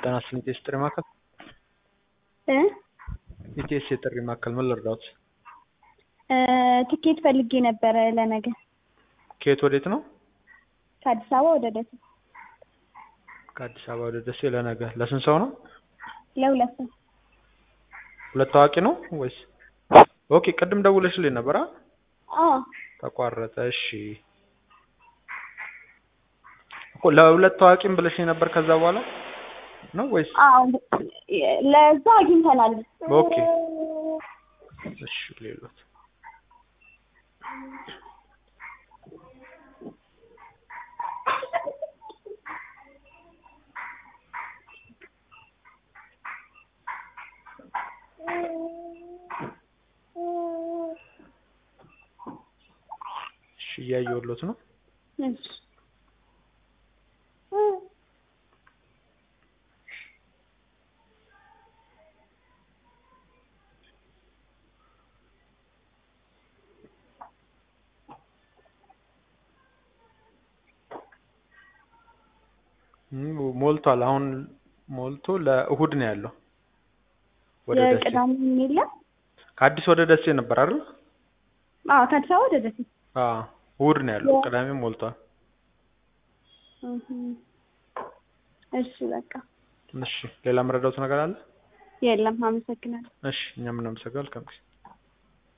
ጤና ይስጥልኝ የጥሪ ማዕከል ኢቲኤስ የጥሪ ማዕከል ምን ልርዳዎት? ትኬት ፈልጌ ነበረ ለነገ። ከየት ወዴት ነው? ከአዲስ አበባ ወደ ደሴ። ከአዲስ አበባ ወደ ደሴ ለነገ ለስንት ሰው ነው? ለሁለት ሰው። ሁለት ታዋቂ ነው ወይስ? ኦኬ ቅድም ደውለሽልኝ ነበር አ? አዎ ተቋረጠ። እሺ እኮ ለሁለት ታዋቂም ብለሽኝ ነበር ከዛ በኋላ ነው ወይስ? አዎ ለዛ አግኝተናል። ኦኬ እሺ ሌሎት እያየሁሎት ነው። እሺ ሞልቷል። አሁን ሞልቶ ለእሁድ ነው ያለው። ወደ ደሴ የቅዳሜ የለም? ከአዲስ ወደ ደሴ ነበር አይደል? አዎ ከአዲስ አበባ ወደ ደሴ። አዎ እሁድ ነው ያለው። ቅዳሜ ሞልቷል። እሺ በቃ እሺ ሌላ መረዳት ነገር አለ? የለም። አመሰግናለሁ። እሺ እኛም እናመሰግናለን።